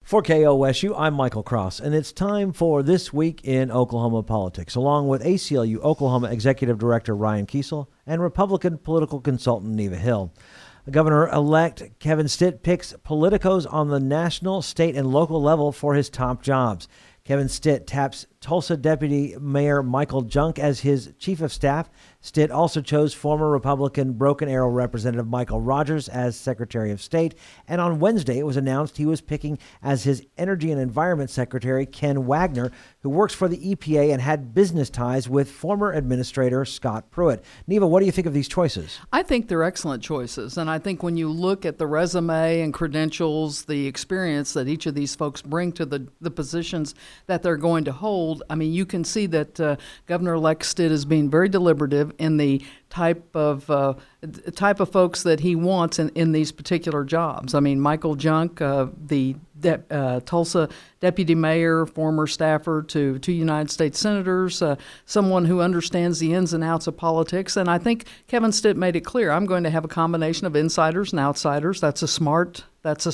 For KOSU, I'm Michael Cross, and it's time for This Week in Oklahoma Politics, along with ACLU Oklahoma Executive Director Ryan Kiesel and Republican political consultant Neva Hill. Governor-elect Kevin Stitt picks politicos on the national, state, and local level for his top jobs. Kevin Stitt taps Tulsa Deputy Mayor Michael Junk as his chief of staff. Stitt also chose former Republican Broken Arrow Representative Michael Rogers as Secretary of State. And on Wednesday, it was announced he was picking as his Energy and Environment Secretary Ken Wagner, who works for the EPA and had business ties with former Administrator Scott Pruitt. Neva, what do you think of these choices? I think they're excellent choices. And I think when you look at the resume and credentials, the experience that each of these folks bring to the positions that they're going to hold, I mean, you can see that Governor-elect Stitt is being very deliberative in the type of folks that he wants in these particular jobs. I mean, Michael Junk, the Tulsa deputy mayor, former staffer to two United States senators, someone who understands the ins and outs of politics. And I think Kevin Stitt made it clear, I'm going to have a combination of insiders and outsiders. That's a smart,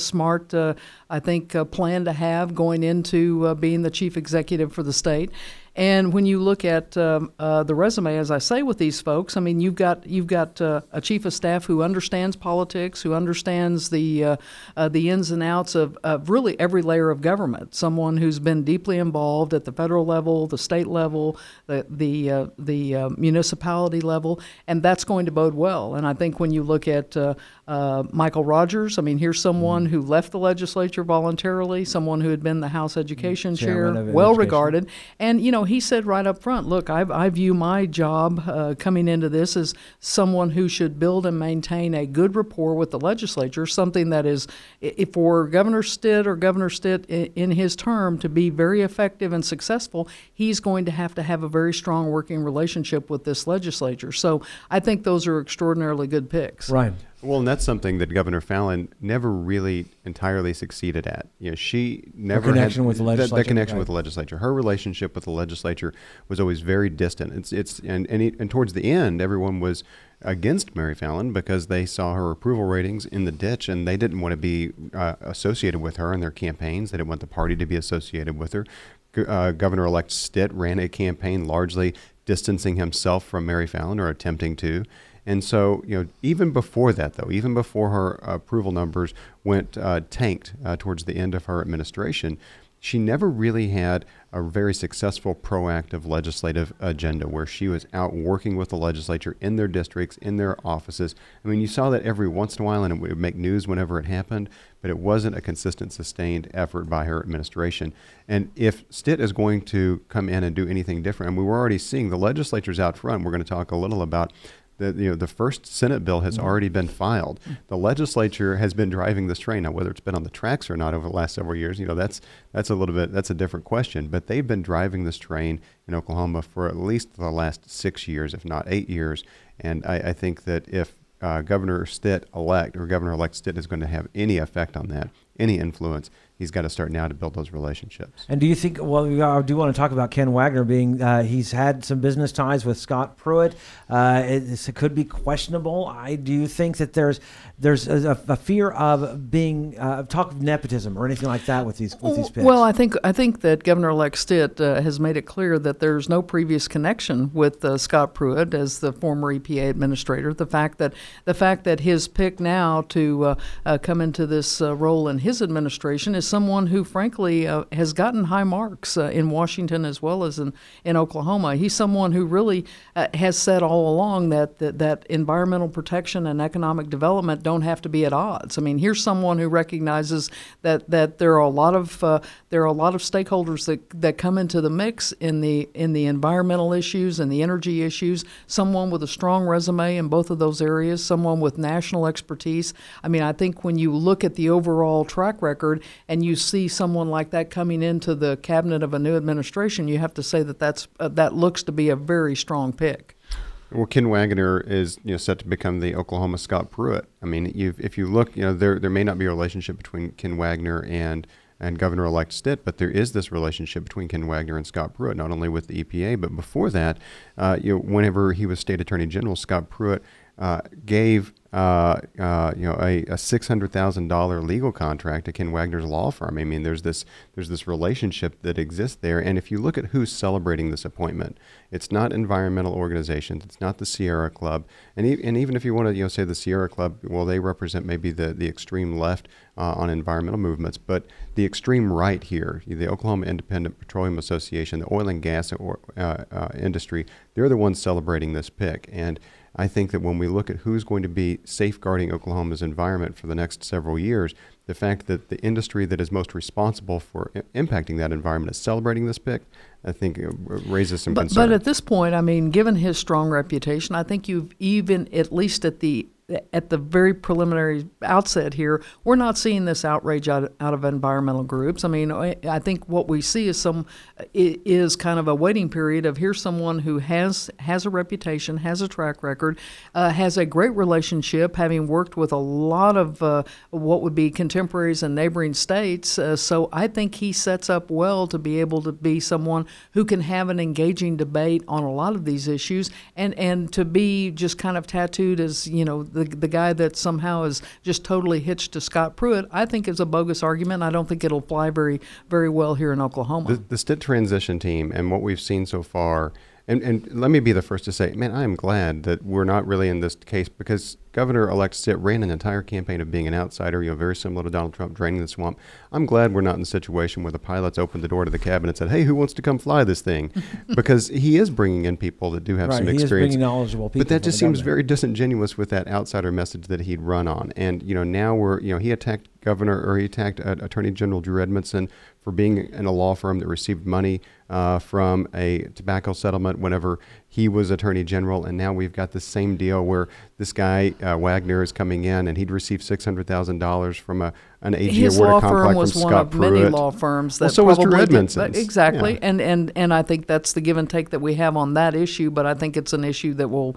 I think, plan to have going into being the chief executive for the state. And when you look at the resume, as I say, with these folks, I mean, you've got a chief of staff who understands politics, who understands the ins and outs of really every layer of government. Someone who's been deeply involved at the federal level, the state level, the municipality level, and that's going to bode well. And I think when you look at Michael Rogers, I mean, here's someone who left the legislature voluntarily, someone who had been the House Education Chair, well regarded, and he said right up front, look, I view my job coming into this as someone who should build and maintain a good rapport with the legislature, something that is, for Governor Stitt in his term to be very effective and successful, he's going to have a very strong working relationship with this legislature. So I think those are extraordinarily good picks. Right. Well, and that's something that Governor Fallin never really entirely succeeded at. She never had with the legislature. That connection with the legislature. Her relationship with the legislature was always very distant. And towards the end, everyone was against Mary Fallin because they saw her approval ratings in the ditch, and they didn't want to be associated with her in their campaigns. They didn't want the party to be associated with her. Governor-elect Stitt ran a campaign largely distancing himself from Mary Fallin, or attempting to. And so, even before that, though, even before her approval numbers went tanked towards the end of her administration, she never really had a very successful proactive legislative agenda where she was out working with the legislature in their districts, in their offices. I mean, you saw that every once in a while, and it would make news whenever it happened, but it wasn't a consistent, sustained effort by her administration. And if Stitt is going to come in and do anything different, and we were already seeing the legislatures out front, we're going to talk a little about the first Senate bill has already been filed. The legislature has been driving this train. Now, whether it's been on the tracks or not over the last several years, that's a different question. But they've been driving this train in Oklahoma for at least the last 6 years, if not 8 years. And I think that if Governor-elect Stitt is going to have any effect on that, any influence, he's got to start now to build those relationships. And do you think, I do want to talk about Ken Wagner being, he's had some business ties with Scott Pruitt. It could be questionable. Do you think that there's a fear of being, talk of nepotism or anything like that with these picks? Well, I think that Governor-elect Stitt has made it clear that there's no previous connection with Scott Pruitt as the former EPA administrator. The fact that his pick now to come into this role in his administration is someone who, frankly, has gotten high marks in Washington as well as in Oklahoma. He's someone who really has said all along that environmental protection and economic development don't have to be at odds. I mean, here's someone who recognizes that there are a lot of stakeholders that come into the mix in the environmental issues and the energy issues. Someone with a strong resume in both of those areas. Someone with national expertise. I mean, I think when you look at the overall track record and you see someone like that coming into the cabinet of a new administration, you have to say that looks to be a very strong pick. Well, Ken Wagner is set to become the Oklahoma Scott Pruitt. I mean, if you look, there may not be a relationship between Ken Wagner and Governor-elect Stitt, but there is this relationship between Ken Wagner and Scott Pruitt, not only with the EPA, but before that, whenever he was State Attorney General, Scott Pruitt gave a $600,000 legal contract to Ken Wagner's law firm. I mean, there's this relationship that exists there. And if you look at who's celebrating this appointment, it's not environmental organizations, it's not the Sierra Club, and even if you want to say the Sierra Club, well, they represent maybe the extreme left on environmental movements, but the extreme right here, the Oklahoma Independent Petroleum Association, the oil and gas industry, they're the ones celebrating this pick. And I think that when we look at who's going to be safeguarding Oklahoma's environment for the next several years, the fact that the industry that is most responsible for impacting that environment is celebrating this pick, I think it raises some concern. But at this point, I mean, given his strong reputation, I think you've even, at least at the very preliminary outset here, we're not seeing this outrage out of environmental groups. I mean, I think what we see is kind of a waiting period of here's someone who has a reputation, has a track record, has a great relationship, having worked with a lot of what would be contemporaries in neighboring states. So I think he sets up well to be able to be someone who can have an engaging debate on a lot of these issues, and to be just kind of tattooed as, the guy that somehow is just totally hitched to Scott Pruitt, I think is a bogus argument. I don't think it'll fly very, very well here in Oklahoma. The Stitt transition team and what we've seen so far, and let me be the first to say, man, I am glad that we're not really in this case, because Governor-elect Stitt ran an entire campaign of being an outsider, very similar to Donald Trump draining the swamp. I'm glad we're not in a situation where the pilots opened the door to the cabinet and said, hey, who wants to come fly this thing? Because he is bringing in people that do have some experience. He is bringing knowledgeable people. But that just seems very disingenuous with that outsider message that he'd run on. And, now he attacked Attorney General Drew Edmondson for being in a law firm that received money from a tobacco settlement whenever he was Attorney General. And now we've got the same deal where this guy, Wagner, is coming in, and he'd received $600,000 from an AG awarded complex from Scott Pruitt. His law firm was one of many law firms that well, so probably was Drew Edmondson's. Exactly, yeah. and I think that's the give and take that we have on that issue. But I think it's an issue that will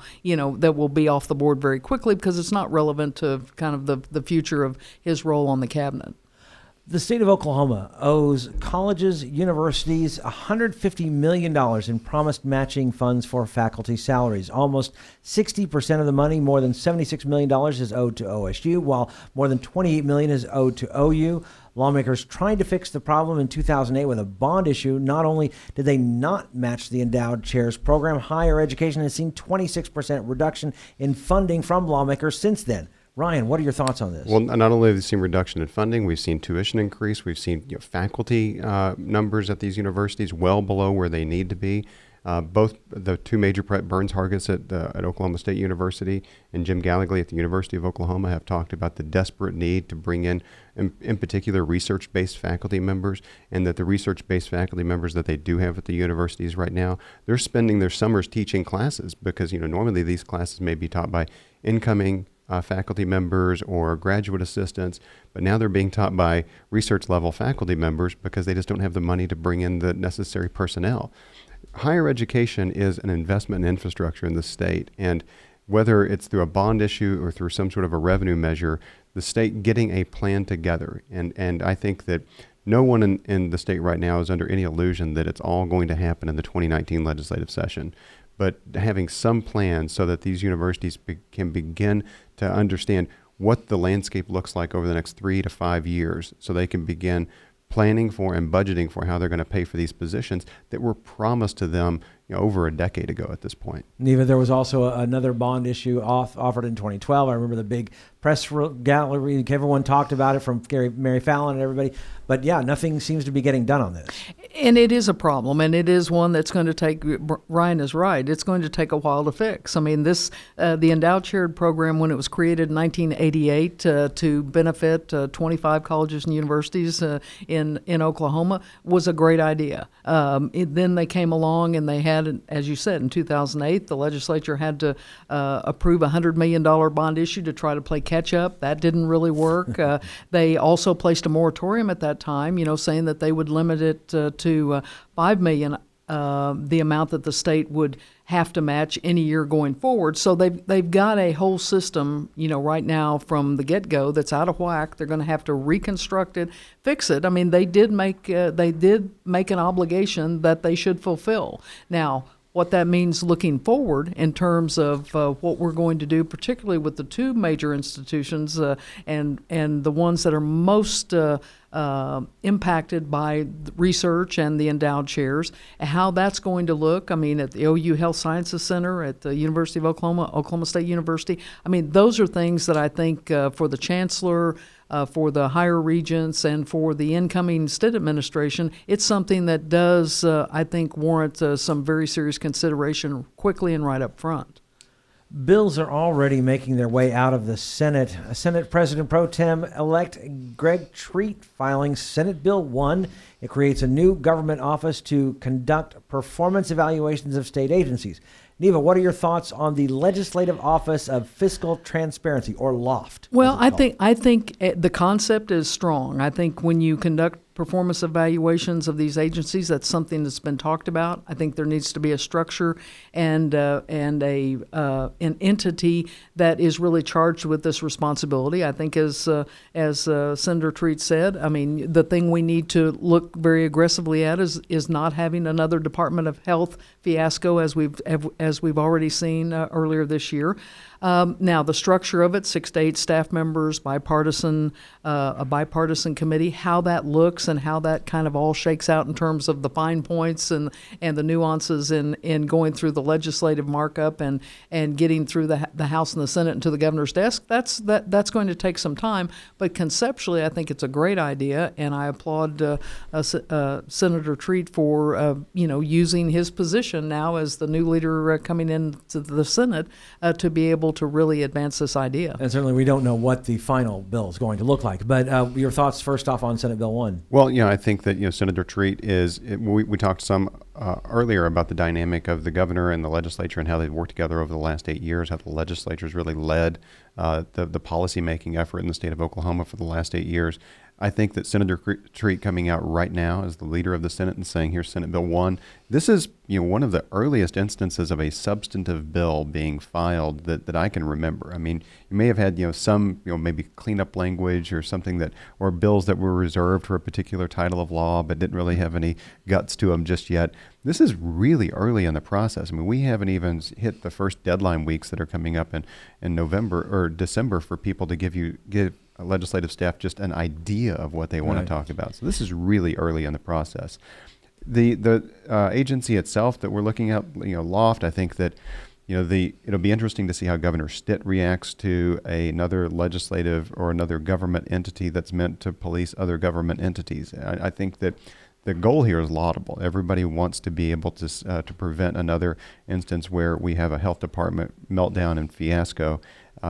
be off the board very quickly, because it's not relevant to kind of the future of his role on the cabinet. The state of Oklahoma owes colleges, universities $150 million in promised matching funds for faculty salaries. Almost 60% of the money, more than $76 million, is owed to OSU, while more than $28 million is owed to OU. Lawmakers tried to fix the problem in 2008 with a bond issue. Not only did they not match the endowed chairs program, higher education has seen 26% reduction in funding from lawmakers since then. Ryan, what are your thoughts on this? Well, not only have we seen reduction in funding, we've seen tuition increase. We've seen faculty numbers at these universities well below where they need to be. Both the two major, Burns Hargis at Oklahoma State University and Jim Gallegly at the University of Oklahoma, have talked about the desperate need to bring in particular, research-based faculty members, and that the research-based faculty members that they do have at the universities right now, they're spending their summers teaching classes because, normally these classes may be taught by incoming faculty members or graduate assistants, but now they're being taught by research-level faculty members because they just don't have the money to bring in the necessary personnel. Higher education is an investment in infrastructure in the state, and whether it's through a bond issue or through some sort of a revenue measure, the state getting a plan together. And I think that no one in the state right now is under any illusion that it's all going to happen in the 2019 legislative session. But having some plan so that these universities can begin to understand what the landscape looks like over the next 3 to 5 years, so they can begin planning for and budgeting for how they're going to pay for these positions that were promised to them over a decade ago at this point. Neva, there was also another bond issue offered in 2012. I remember the big press gallery. Everyone talked about it, from Mary Fallon and everybody. But yeah, nothing seems to be getting done on this. And it is a problem, and it is one that's going to take, Ryan is right, it's going to take a while to fix. I mean, the Endowed Chair Program, when it was created in 1988 to benefit 25 colleges and universities in Oklahoma, was a great idea. Then they came along and they had, as you said, in 2008, the legislature had to approve a $100 million bond issue to try to play catch up. That didn't really work. They also placed a moratorium at that time, saying that they would limit it to $5 million, the amount that the state would have to match any year going forward. So they've got a whole system, right now from the get-go that's out of whack. They're going to have to reconstruct it, fix it. I mean, they did make an obligation that they should fulfill. Now, what that means looking forward in terms of what we're going to do, particularly with the two major institutions and the ones that are most impacted by research and the endowed chairs, how that's going to look. I mean, at the OU Health Sciences Center, at the University of Oklahoma, Oklahoma State University. I mean, those are things that I think for the chancellor, for the higher regents, and for the incoming state administration, it's something that does, I think, warrant some very serious consideration quickly and right up front. Bills are already making their way out of the Senate. Senate President Pro Tem-elect Greg Treat filing Senate Bill 1. It creates a new government office to conduct performance evaluations of state agencies. Neva, what are your thoughts on the Legislative Office of Fiscal Transparency, or LOFT? Well, I think the concept is strong. I think when you conduct performance evaluations of these agencies, that's something that's been talked about. I think there needs to be a structure and an entity that is really charged with this responsibility. I think, as Senator Treat said, I mean, the thing we need to look very aggressively at is not having another Department of Health fiasco as we've already seen earlier this year. Now, the structure of it, 6 to 8 staff members, a bipartisan committee, how that looks and how that kind of all shakes out in terms of the fine points and the nuances in going through the legislative markup and getting through the House and the Senate and to the governor's desk, that's going to take some time. But conceptually, I think it's a great idea, and I applaud Senator Treat for using his position now as the new leader coming into the Senate to be able to really advance this idea. And certainly we don't know what the final bill is going to look like. But your thoughts first off on Senate Bill 1. Well, I think that Senator Treat we talked some earlier about the dynamic of the governor and the legislature and how they've worked together over the last 8 years, how the legislature's really led the policy-making effort in the state of Oklahoma for the last 8 years. I think that Senator Treat coming out right now as the leader of the Senate and saying, here's Senate Bill 1, this is one of the earliest instances of a substantive bill being filed that I can remember. I mean, you may have had some maybe cleanup language or something or bills that were reserved for a particular title of law but didn't really have any guts to them just yet. This is really early in the process. I mean, we haven't even hit the first deadline weeks that are coming up in November or December for people to give legislative staff just an idea of what they want to talk about. So this is really early in the process. The agency itself that we're looking at, LOFT, I think that it'll be interesting to see how Governor Stitt reacts to another legislative or another government entity that's meant to police other government entities. I think that the goal here is laudable. Everybody wants to be able to prevent another instance where we have a health department meltdown and fiasco.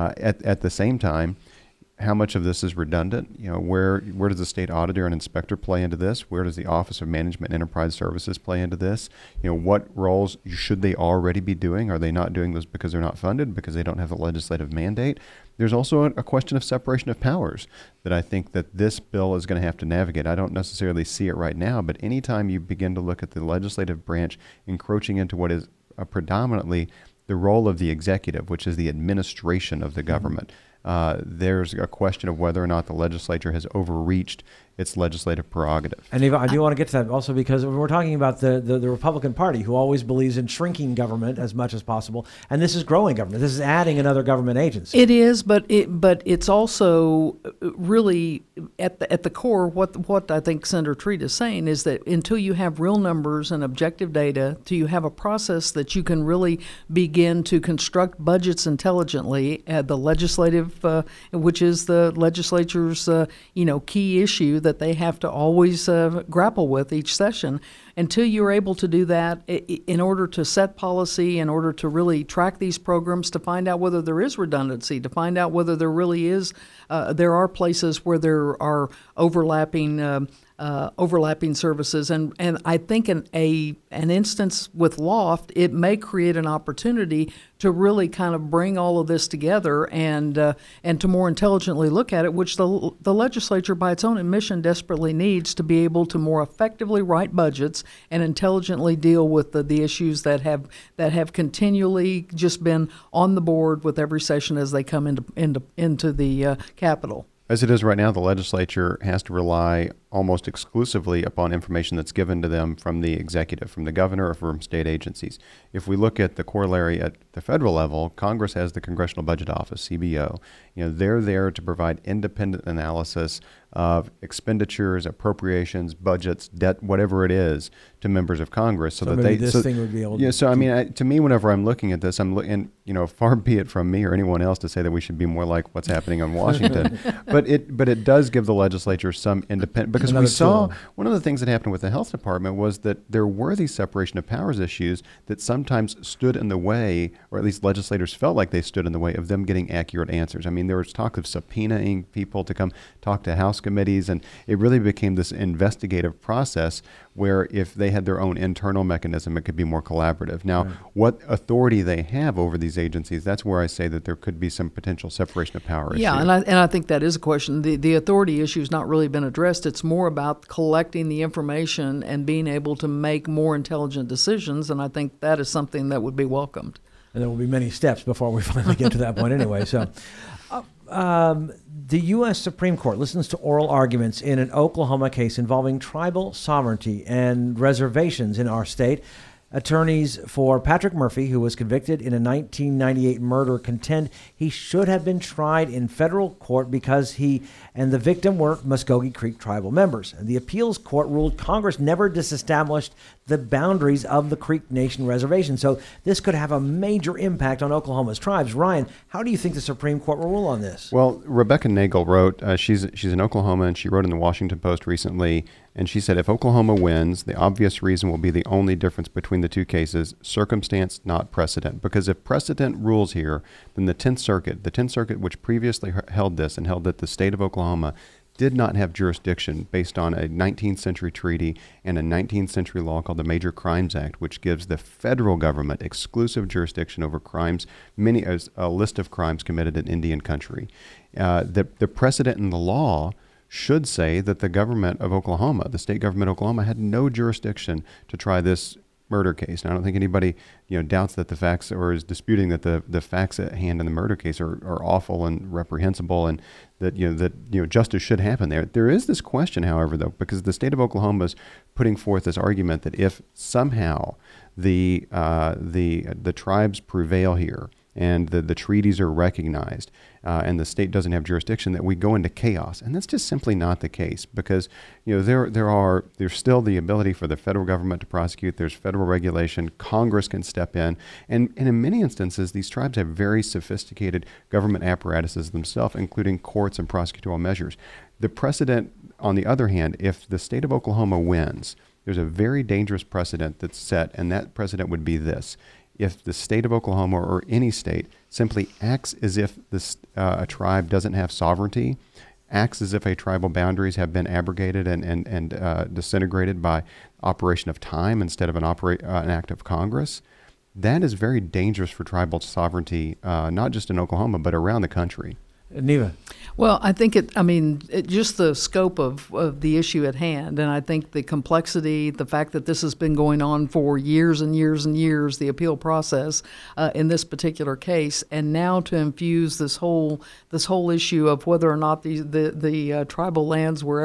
At the same time, how much of this is redundant? Where does the state auditor and inspector play into this? Where does the Office of Management and Enterprise Services play into this? What roles should they already be doing? Are they not doing those because they're not funded, because they don't have the legislative mandate? There's also a question of separation of powers that I think that this bill is going to have to navigate. I don't necessarily see it right now, but anytime you begin to look at the legislative branch encroaching into what is predominantly the role of the executive, which is the administration of the government, there's a question of whether or not the legislature has overreached its legislative prerogative. And Eva, I do want to get to that also because we're talking about the Republican Party, who always believes in shrinking government as much as possible, and this is growing government. This is adding another government agency. It is, but it's also really at the core what I think Senator Treat is saying is that until you have real numbers and objective data, till you have a process that you can really begin to construct budgets intelligently, the legislative, which is the legislature's key issue that they have to always grapple with each session. Until you're able to do that, in order to set policy, in order to really track these programs, to find out whether there is redundancy, to find out whether there really is, there are places where there are overlapping services, and I think an instance with LOFT, it may create an opportunity to really kind of bring all of this together and to more intelligently look at it, which the legislature, by its own admission, desperately needs to be able to more effectively write budgets and intelligently deal with the issues that have continually just been on the board with every session as they come into the Capitol. As it is right now, the legislature has to rely almost exclusively upon information that's given to them from the executive, from the governor, or from state agencies. If we look at the corollary at the federal level, Congress has the Congressional Budget Office, CBO. They're there to provide independent analysis of expenditures, appropriations, budgets, debt, whatever it is, to members of Congress, so that maybe they this thing would be able to. Yeah. So I mean, to me, whenever I'm looking at this, and far be it from me or anyone else to say that we should be more like what's happening in Washington, but it does give the legislature some independent, because we saw one of the things that happened with the health department was that there were these separation of powers issues that sometimes stood in the way, or at least legislators felt like they stood in the way of them getting accurate answers. I mean, there was talk of subpoenaing people to come talk to House committees, and it really became this investigative process where if they had their own internal mechanism, it could be more collaborative. Now, what authority they have over these agencies, that's where I say that there could be some potential separation of power issue. Yeah, and I think that is a question. The authority issue has not really been addressed. It's more about collecting the information and being able to make more intelligent decisions, and I think that is something that would be welcomed. And there will be many steps before we finally get to that point anyway. So, the U.S. Supreme Court listens to oral arguments in an Oklahoma case involving tribal sovereignty and reservations in our state. Attorneys for Patrick Murphy, who was convicted in a 1998 murder, contend he should have been tried in federal court because he and the victim were Muskogee Creek tribal members. And the appeals court ruled Congress never disestablished the boundaries of the Creek Nation reservation. So this could have a major impact on Oklahoma's tribes. Ryan, how do you think the Supreme Court will rule on this? Well, Rebecca Nagel wrote, she's in Oklahoma, and she wrote in the Washington Post recently, and she said, if Oklahoma wins, the obvious reason will be the only difference between the two cases, circumstance, not precedent. Because if precedent rules here, then the 10th Circuit, which previously held this and held that the state of Oklahoma did not have jurisdiction based on a 19th century treaty and a 19th century law called the Major Crimes Act, which gives the federal government exclusive jurisdiction over crimes, a list of crimes committed in Indian country. The precedent in the law should say that the government of Oklahoma, the state government of Oklahoma, had no jurisdiction to try this murder case. Now, I don't think anybody doubts that the facts, or is disputing that the facts at hand in the murder case are awful and reprehensible, and that justice should happen there. There is this question, however, though, because the state of Oklahoma is putting forth this argument that if somehow the tribes prevail here and the treaties are recognized, and the state doesn't have jurisdiction, that we go into chaos. And that's just simply not the case, because there's still the ability for the federal government to prosecute. There's federal regulation. Congress can step in. And in many instances, these tribes have very sophisticated government apparatuses themselves, including courts and prosecutorial measures. The precedent, on the other hand, if the state of Oklahoma wins, there's a very dangerous precedent that's set, and that precedent would be this. If the state of Oklahoma, or any state, simply acts as if a tribe doesn't have sovereignty, acts as if a tribal boundaries have been abrogated and disintegrated by operation of time instead of an act of Congress, that is very dangerous for tribal sovereignty, not just in Oklahoma, but around the country. Neva. Well, I think just the scope of the issue at hand, and I think the complexity, the fact that this has been going on for years and years and years, the appeal process in this particular case, and now to infuse this whole issue of whether or not the tribal lands were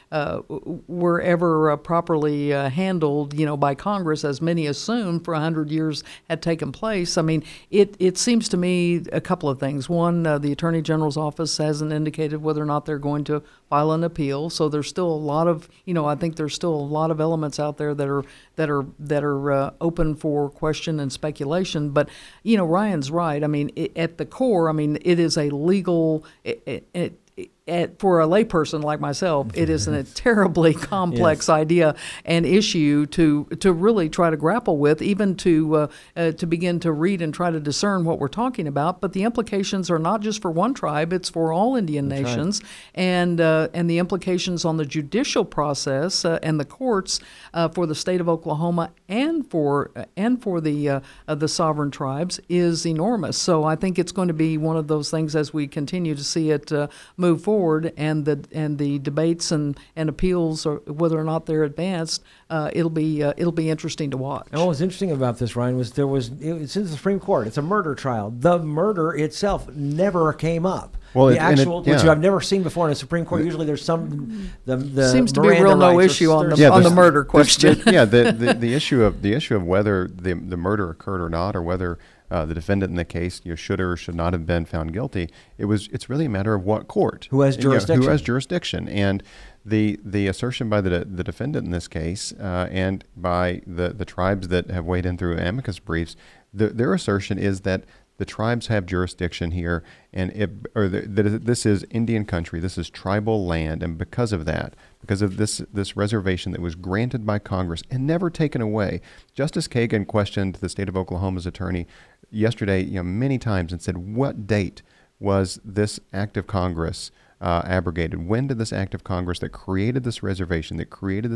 ever properly handled, by Congress, as many assumed for 100 years had taken place. I mean, it seems to me a couple of things. One, the Attorney General's office hasn't indicated whether or not they're going to file an appeal. So there's still a lot of, I think there's still a lot of elements out there that are open for question and speculation. But Ryan's right. I mean, at the core, it is a legal. For a layperson like myself, it is a terribly complex idea and issue to really try to grapple with, even to begin to read and try to discern what we're talking about. But the implications are not just for one tribe; it's for all Indian nations, and the implications on the judicial process and the courts for the state of Oklahoma and for the sovereign tribes is enormous. So I think it's going to be one of those things as we continue to see it move forward. forward, and the debates and appeals, or whether or not they're advanced, it'll be interesting to watch. And what was interesting about this, Ryan, was it's in the Supreme Court. It's a murder trial. The murder itself never came up. Well, which I've never seen before in a Supreme Court. Usually, there's the seems to be Miranda real no rights issue on there's the murder question. The issue of whether the murder occurred or not, or whether the defendant in the case should or should not have been found guilty. It's really a matter of what court who has jurisdiction. Who has jurisdiction, and the assertion by the defendant in this case and by the tribes that have weighed in through amicus briefs, their assertion is that the tribes have jurisdiction here, and this is Indian country, this is tribal land, and because of this reservation that was granted by Congress and never taken away. Justice Kagan questioned the state of Oklahoma's attorney yesterday, many times, and said, "What date was this act of Congress abrogated? When did this act of Congress that created this reservation, that created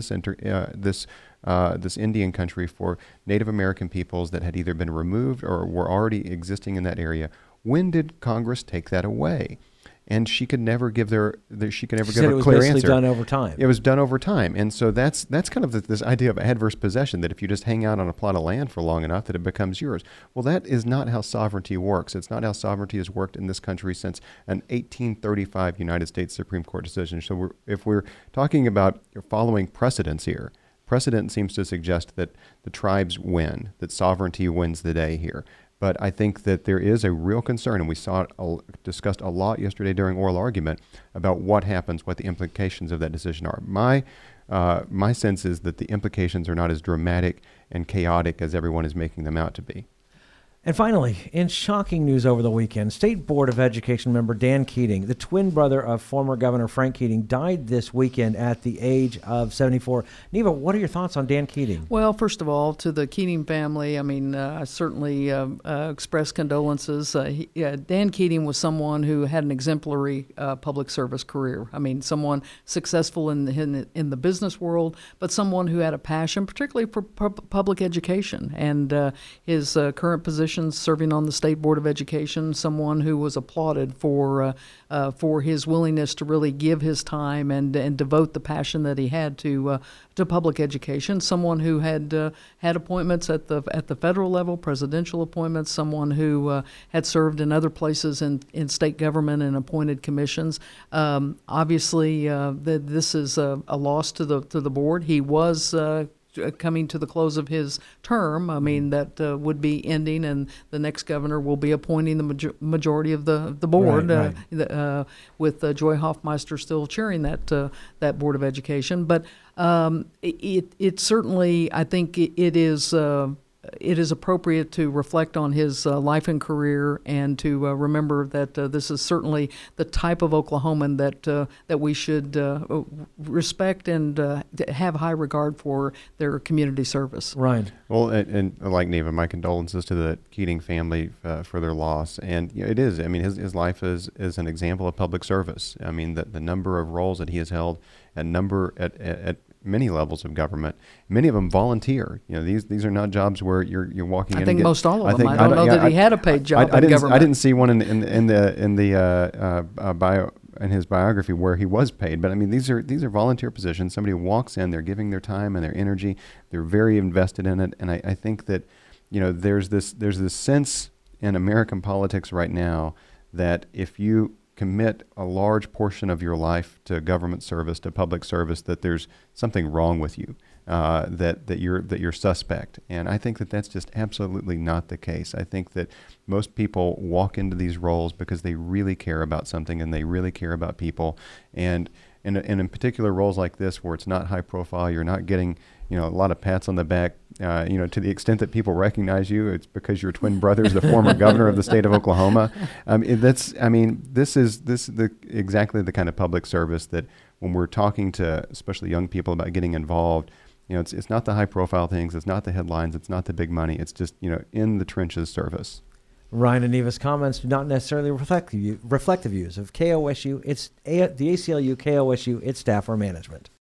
this Indian country for Native American peoples that had either been removed or were already existing in that area, when did Congress take that away?" And she could never give a clear answer. It was basically done over time. It was done over time, and so that's kind of this idea of adverse possession, that if you just hang out on a plot of land for long enough, that it becomes yours. Well, that is not how sovereignty works. It's not how sovereignty has worked in this country since an 1835 United States Supreme Court decision. So if we're talking about following precedents here, precedent seems to suggest that the tribes win, that sovereignty wins the day here. But I think that there is a real concern, and we saw it discussed a lot yesterday during oral argument, about what happens, what the implications of that decision are. My sense is that the implications are not as dramatic and chaotic as everyone is making them out to be. And finally, in shocking news over the weekend, State Board of Education member Dan Keating, the twin brother of former Governor Frank Keating, died this weekend at the age of 74. Neva, what are your thoughts on Dan Keating? Well, first of all, to the Keating family, I certainly express condolences. Dan Keating was someone who had an exemplary public service career. Someone successful in the business world, but someone who had a passion, particularly for public education. And his current position, serving on the State Board of Education, someone who was applauded for his willingness to really give his time and devote the passion that he had to public education. Someone who had appointments at the federal level, presidential appointments. Someone who had served in other places in state government and appointed commissions. Obviously, this is a loss to the board. He was coming to the close of his term. that would be ending, and the next governor will be appointing the majority of the board, right. with Joy Hoffmeister still chairing that Board of Education. But it certainly, I think it is appropriate to reflect on his life and career, and to remember that this is certainly the type of Oklahoman that we should respect and have high regard for their community service. Ryan. Well, and like Neva, my condolences to the Keating family for their loss. And it is, his life is an example of public service. The number of roles that he has held at many levels of government, many of them volunteer. These are not jobs where you're walking in. I think most all of them. I don't know that he had a paid job in government. I didn't see one in his biography where he was paid. But these are volunteer positions. Somebody walks in, they're giving their time and their energy. They're very invested in it. And I think that there's this sense in American politics right now that if you commit a large portion of your life to government service, to public service, that there's something wrong with you, that you're suspect. And I think that that's just absolutely not the case. I think that most people walk into these roles because they really care about something, and they really care about people. And in particular roles like this, where it's not high profile, you're not getting a lot of pats on the back. To the extent that people recognize you, it's because your twin brother is the former governor of the state of Oklahoma. This is exactly the kind of public service that, when we're talking to especially young people about getting involved, it's not the high profile things, it's not the headlines, it's not the big money, it's just in the trenches service. Ryan and Neva's comments do not necessarily reflect the views of KOSU, the ACLU, KOSU, its staff, or management.